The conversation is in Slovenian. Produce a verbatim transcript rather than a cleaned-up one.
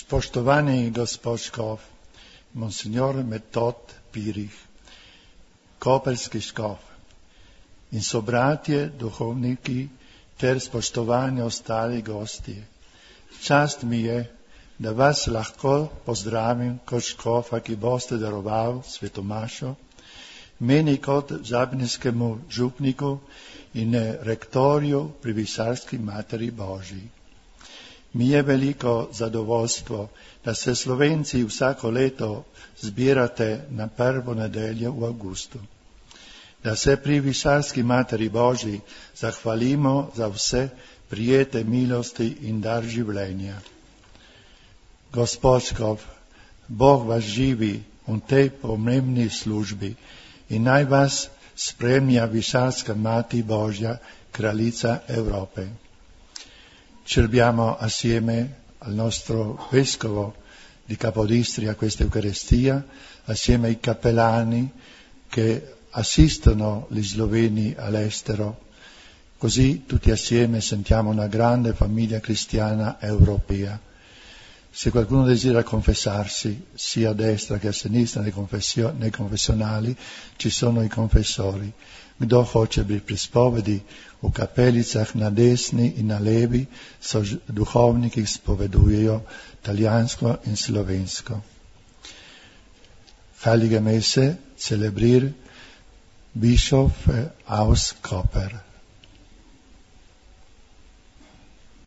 Spoštovani gospod škof, monsignor Metod Pirih, koperski škof in sobratje, duhovniki ter spoštovani ostali gosti. Čast mi je, da vas lahko pozdravim kot škofa, ki boste daroval svetomašo, meni kot žabniškemu župniku in rektorju pri Visarski Materi Božji. Mi je veliko zadovoljstvo, da se Slovenci vsako leto zbirate na prvo nedeljo v avgustu. Da se pri Visarski Materi Božji zahvalimo za vse prijete milosti in dar življenja. Gospod škof, Bog vas živi v tej pomembni službi in naj vas spremlja Visarska Mati Božja, kraljica Evrope. Ci abbiamo assieme al nostro vescovo di Capodistria a questa Eucaristia, assieme ai cappellani che assistono gli sloveni all'estero, così tutti assieme sentiamo una grande famiglia cristiana europea. Se qualcuno desidera confessarsi, sia a destra che a sinistra nei, confessio- nei confessionali, ci sono i confessori. Kdo hoče biti pri spovedi, v kapelicah na desni in na levi so duhovniki, ki spovedujejo italijansko in slovensko. Heilige Messe celebrir Bischof aus Koper.